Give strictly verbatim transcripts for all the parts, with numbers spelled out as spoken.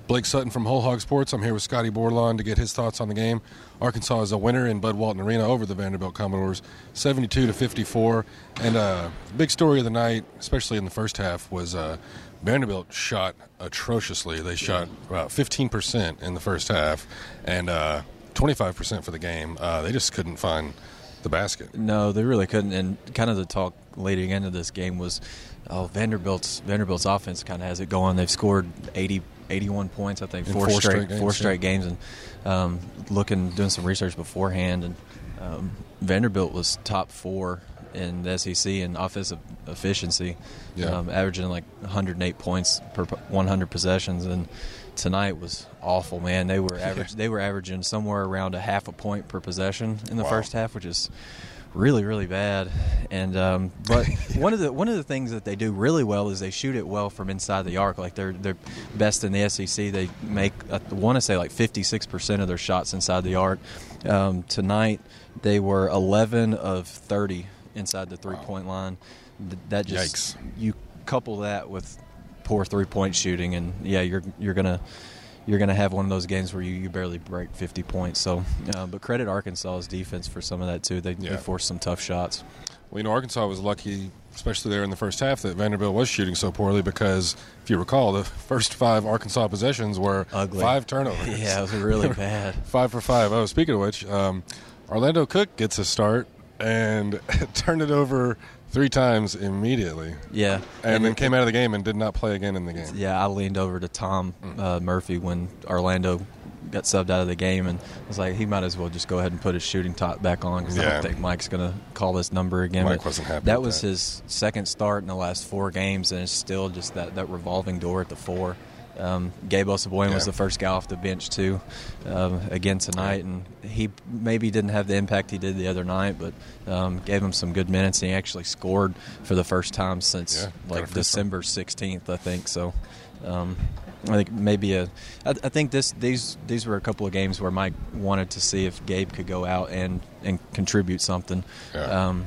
Blake Sutton from Whole Hog Sports. I'm here with Scotty Bordelon to get his thoughts on the game. Arkansas is a winner in Bud Walton Arena over the Vanderbilt Commodores, seventy-two to fifty-four. And uh, big story of the night, especially in the first half, was uh, Vanderbilt shot atrociously. They shot about fifteen percent in the first half and uh, twenty-five percent for the game. Uh, they just couldn't find the basket. No, they really couldn't. And kind of the talk leading into this game was, oh, Vanderbilt's Vanderbilt's offense kind of has it going. They've scored eighty, eighty-one points, I think, four, four straight, straight games, four straight yeah. games. And um, looking, doing some research beforehand, and um, Vanderbilt was top four in the S E C in offensive efficiency, yeah. um, averaging like one hundred eight points per one hundred possessions. And tonight was awful, man. They were average. They were averaging somewhere around a half a point per possession in the wow. first half, which is really, really bad. And um, but one of the one of the things that they do really well is they shoot it well from inside the arc. Like they're they're best in the S E C. They make I want to say like fifty-six percent of their shots inside the arc. Um, tonight they were eleven of thirty inside the three-point wow. line. That just Yikes. You couple that with poor three-point shooting, and yeah, you're you're gonna. You're going to have one of those games where you, you barely break fifty points. So, uh, but credit Arkansas's defense for some of that, too. They, yeah. they forced some tough shots. Well, you know, Arkansas was lucky, especially there in the first half, that Vanderbilt was shooting so poorly because, if you recall, the first five Arkansas possessions were Ugly. five turnovers. Yeah, it was really bad. Five for five. Oh, speaking of which, um, Orlando Cook gets a start and turned it over three times immediately. Yeah. And, and then it, came out of the game and did not play again in the game. Yeah, I leaned over to Tom uh, Murphy when Orlando got subbed out of the game and was like, he might as well just go ahead and put his shooting top back on because yeah. I don't think Mike's going to call this number again. Mike but wasn't happy That with was that. his second start in the last four games, and it's still just that, that revolving door at the four. Um, Gabe Osabuohien yeah. was the first guy off the bench, too, um, again tonight. And he maybe didn't have the impact he did the other night, but um, gave him some good minutes. And he actually scored for the first time since yeah, like December sixteenth, I think. So um, I think maybe a I, I think this these these were a couple of games where Mike wanted to see if Gabe could go out and, and contribute something. Yeah. Um,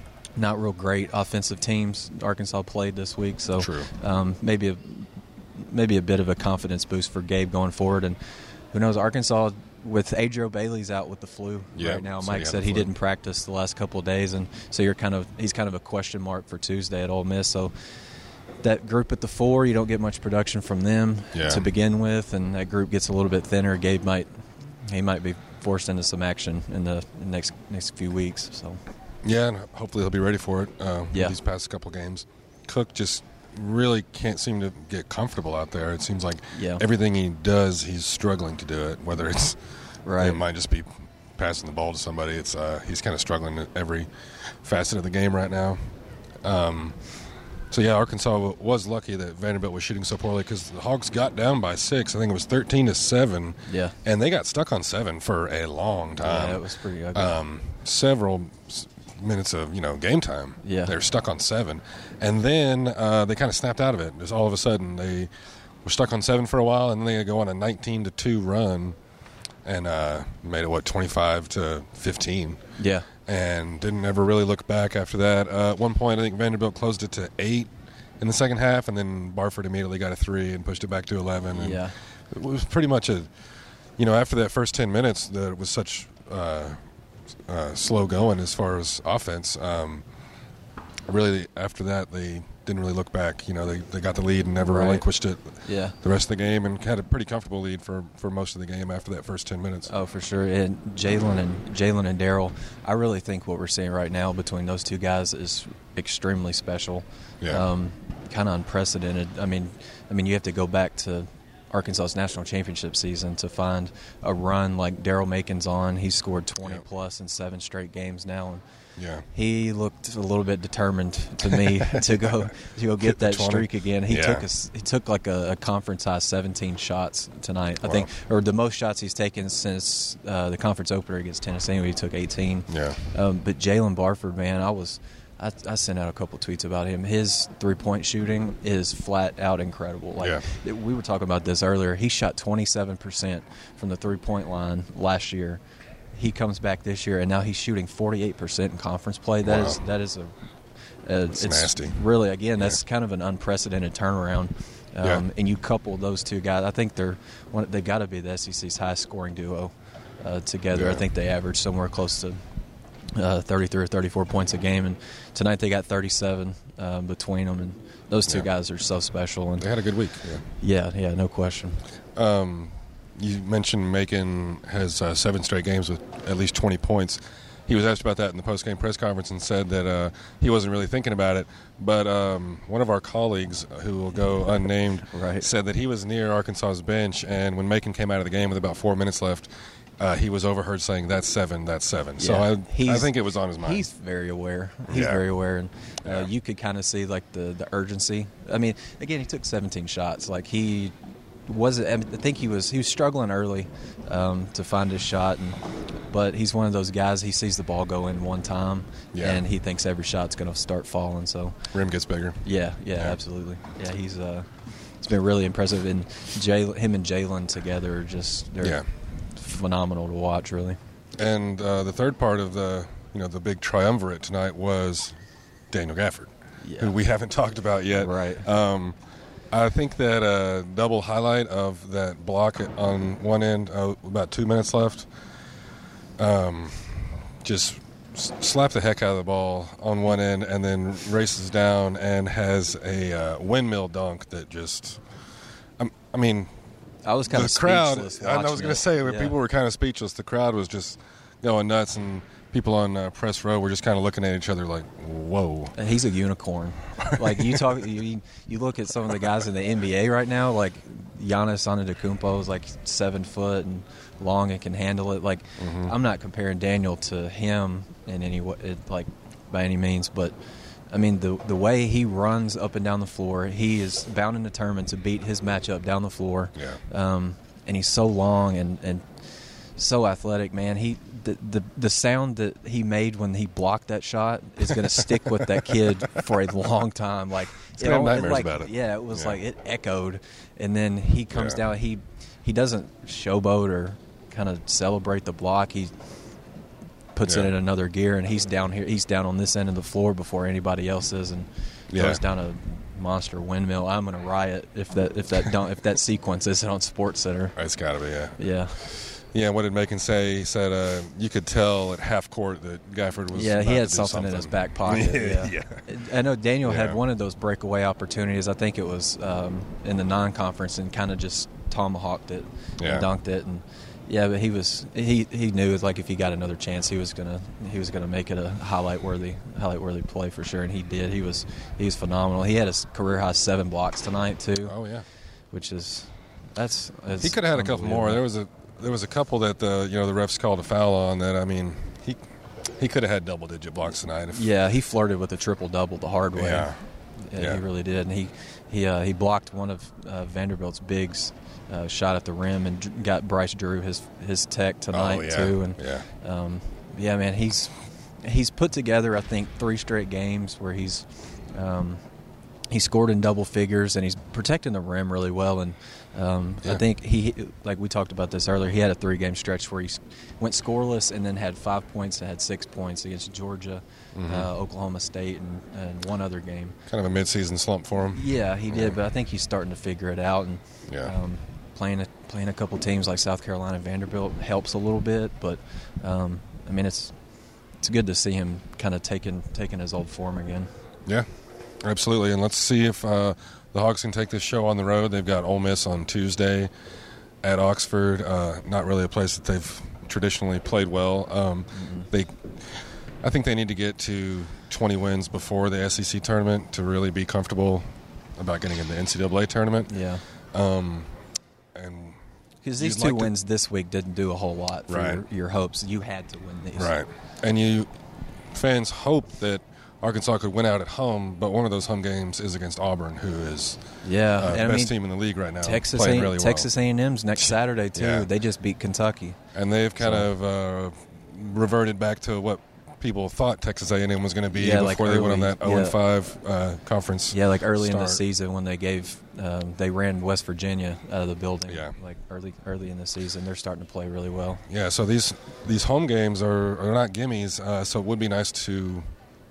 not real great offensive teams Arkansas played this week. So um, maybe a maybe a bit of a confidence boost for Gabe going forward. And who knows, Arkansas, with Adriel Bailey's out with the flu yeah, right now. so Mike said he didn't practice the last couple of days, and so you're kind of he's kind of a question mark for Tuesday at Ole Miss. So that group at the four, you don't get much production from them yeah. to begin with, and that group gets a little bit thinner. Gabe might he might be forced into some action in the next next few weeks. So yeah, and hopefully he'll be ready for it. Uh, yeah. these past couple games, Cook just really can't seem to get comfortable out there. It seems like yeah. everything he does, he's struggling to do it. Whether it's right, it might just be passing the ball to somebody. It's uh, he's kind of struggling at every facet of the game right now. Um, so yeah, Arkansas was lucky that Vanderbilt was shooting so poorly because the Hogs got down by six. I think it was thirteen to seven. Yeah, and they got stuck on seven for a long time. Yeah, it was pretty ugly. Um, several minutes of you know game time. Yeah, they were stuck on seven, and then uh, they kind of snapped out of it. Just all of a sudden they were stuck on seven for a while, and then they go on a nineteen to two run, and uh, made it what twenty-five to fifteen. Yeah, and didn't ever really look back after that. Uh, at one point, I think Vanderbilt closed it to eight in the second half, and then Barford immediately got a three and pushed it back to eleven. And yeah, it was pretty much a you know after that first ten minutes that it was such. Uh, Uh, slow going as far as offense. Um, really, after that, they didn't really look back. You know, they, they got the lead and never right. relinquished it yeah. the rest of the game and had a pretty comfortable lead for, for most of the game after that first ten minutes. Oh, for sure. And Jalen and Jalen and Daryl, I really think what we're seeing right now between those two guys is extremely special. Yeah. Um, kind of unprecedented. I mean, I mean, you have to go back to Arkansas's national championship season to find a run like Daryl Macon's on. He's scored twenty yep. plus in seven straight games now. And yeah, he looked a little bit determined to me to go to go get that twenty. streak again. He yeah. took a, he took like a, a conference high seventeen shots tonight. Wow. I think, or the most shots he's taken since uh, the conference opener against Tennessee, where he took eighteen. Yeah. Um, but Jalen Barford, man, I was. I, I sent out a couple tweets about him. His three-point shooting is flat out incredible. Like yeah. we were talking about this earlier. He shot twenty-seven percent from the three-point line last year. He comes back this year, and now he's shooting forty-eight percent in conference play. That wow. is that is a uh, it's, it's nasty. Really, again, that's yeah. kind of an unprecedented turnaround. Um, yeah. And you couple those two guys, I think they're one, they've got to be the S E C's highest scoring duo uh, together. Yeah. I think they average somewhere close to uh, thirty-three or thirty-four points a game, and tonight they got thirty-seven uh, between them. And those two yeah. guys are so special. And they had a good week. Yeah, yeah, yeah, no question. Um, you mentioned Macon has uh, seven straight games with at least twenty points. He was asked about that in the post-game press conference and said that uh, he wasn't really thinking about it. But um, one of our colleagues, who will go unnamed, right. said that he was near Arkansas's bench, and when Macon came out of the game with about four minutes left, uh, he was overheard saying, "That's seven, that's seven." Yeah. So I, I think it was on his mind. He's very aware. He's yeah. very aware, and uh, yeah. you could kind of see like the, the urgency. I mean, again, he took seventeen shots. Like he wasn't. I, mean, I think he was he was struggling early um, to find his shot, and but he's one of those guys. He sees the ball go in one time, yeah. and he thinks every shot's going to start falling. So rim gets bigger. Yeah, yeah, yeah. absolutely. Yeah, he's uh, it's been really impressive, and Jay, him and Jalen together are just they're yeah. phenomenal to watch, really. And uh, the third part of the you know the big triumvirate tonight was Daniel Gafford, yeah. who we haven't talked about yet. Right. Um, I think that uh, double highlight of that block on one end, uh, about two minutes left, um, just s- slapped the heck out of the ball on one end and then races down and has a uh, windmill dunk that just, um, I mean, I was kind the of crowd, speechless. I was going to say, when yeah. people were kind of speechless, the crowd was just going nuts, and people on uh, press row were just kind of looking at each other like, whoa. And he's a unicorn. Like you talk, you you look at some of the guys in the N B A right now, like Giannis Antetokounmpo is like seven foot and long and can handle it. Like mm-hmm. I'm not comparing Daniel to him in any way, like by any means, but I mean the the way he runs up and down the floor, he is bound and determined to beat his matchup down the floor. Yeah. Um, and he's so long and and so athletic, man. He the, the the sound that he made when he blocked that shot is going to stick with that kid for a long time. Like it's gonna have nightmares like, about it. Yeah, it was yeah. like it echoed, and then he comes yeah. down. He he doesn't showboat or kind of celebrate the block. He puts yeah. it in another gear, and he's down here. He's down on this end of the floor before anybody else is, and yeah. goes down a monster windmill. I'm going to riot if that if that don't if that sequence isn't on SportsCenter. It's got to be, yeah. Yeah. Yeah, what did Macon say? He said uh, you could tell at half court that Gafford was. Yeah, he had something, something in his back pocket. yeah, yeah. yeah. I know Daniel yeah. had one of those breakaway opportunities. I think it was um, in the non-conference, and kind of just tomahawked it yeah. and dunked it. And yeah, but he was he he knew like if he got another chance, he was gonna he was gonna make it a highlight worthy highlight worthy play for sure, and he did. He was he was phenomenal. He had a career high seven blocks tonight too. Oh yeah, which is that's, that's he could have had a couple more. There was a. There was a couple that the you know the refs called a foul on that. I mean, he he could have had double digit blocks tonight. If, yeah, he flirted with a triple double the hard way. Yeah, yeah, yeah. he really did. And he he uh, he blocked one of uh, Vanderbilt's bigs uh, shot at the rim and got Bryce Drew his his tech tonight oh, yeah. too. And yeah, um, yeah, man, he's he's put together I think three straight games where he's um, he scored in double figures and he's protecting the rim really well. And um, yeah. I think he, like we talked about this earlier, he had a three-game stretch where he went scoreless and then had five points and had six points against Georgia, mm-hmm. uh, Oklahoma State, and, and one other game. Kind of a midseason slump for him. Yeah, he did, yeah. but I think he's starting to figure it out. And yeah. um, playing a, playing a couple teams like South Carolina and Vanderbilt helps a little bit. But um, I mean, it's it's good to see him kind of taking taking his old form again. Yeah. Absolutely, and let's see if uh, the Hawks can take this show on the road. They've got Ole Miss on Tuesday at Oxford. Uh, not really a place that they've traditionally played well. Um, mm-hmm. They, I think they need to get to twenty wins before the S E C tournament to really be comfortable about getting in the N C double A tournament. Yeah, um, and because these two like wins to, this week didn't do a whole lot for right. your, your hopes. You had to win these, right? And you fans hope that Arkansas could win out at home, but one of those home games is against Auburn, who is yeah uh, and best I mean, team in the league right now. Texas playing A- really well. Texas A and M's next Saturday too. Yeah. They just beat Kentucky, and they've kind so. of uh, reverted back to what people thought Texas A and M was going to be yeah, before like they early, went on that yeah. oh and five uh, conference. Yeah, like early start. in the season when they gave um, they ran West Virginia out of the building. Yeah. like early early in the season, they're starting to play really well. Yeah, so these these home games are, are not gimmies. Uh, so it would be nice to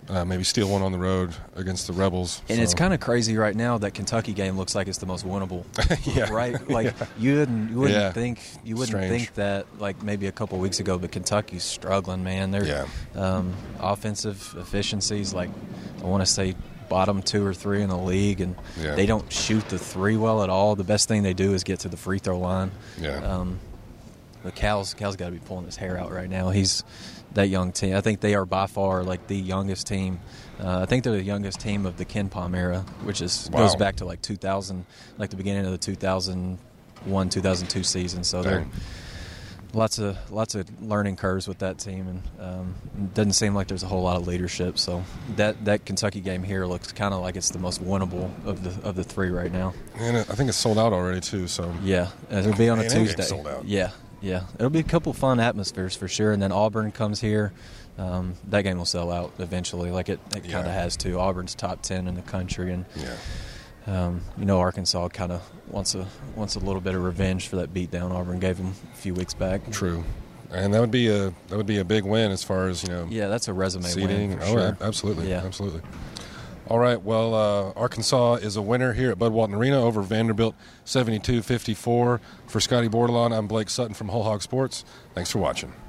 uh, maybe steal one on the road against the Rebels. And so. It's kind of crazy right now that Kentucky game looks like it's the most winnable. yeah. Right? Like yeah. you wouldn't you wouldn't yeah. think you wouldn't Strange. think that like maybe a couple weeks ago, but Kentucky's struggling, man. Their yeah. um, offensive efficiencies, like I want to say bottom two or three in the league, and yeah. they don't shoot the three well at all. The best thing they do is get to the free throw line. Yeah. Um, but Cal's Cal's got to be pulling his hair out right now. He's that young team. I think they are by far like the youngest team. Uh, I think they're the youngest team of the Ken Pom era, which is wow. goes back to like two thousand, like the beginning of the two thousand one, two thousand two season. So Dang. they're lots of lots of learning curves with that team, and um, it doesn't seem like there's a whole lot of leadership. So that that Kentucky game here looks kind of like it's the most winnable of the of the three right now. And I think it's sold out already too. So yeah, it'll be on a Man, Tuesday. Sold out. Yeah, yeah, it'll be a couple fun atmospheres for sure. And then Auburn comes here. Um, that game will sell out eventually, like it, it kind of yeah. has to. Auburn's top ten in the country, and yeah. um, you know Arkansas kind of wants a wants a little bit of revenge for that beatdown Auburn gave them a few weeks back. True, and that would be a that would be a big win as far as you know. Yeah, that's a resume seeding. win for oh, sure. absolutely, yeah, absolutely. All right, well, uh, Arkansas is a winner here at Bud Walton Arena over Vanderbilt, seventy-two fifty-four. For Scotty Bordelon, I'm Blake Sutton from Whole Hog Sports. Thanks for watching.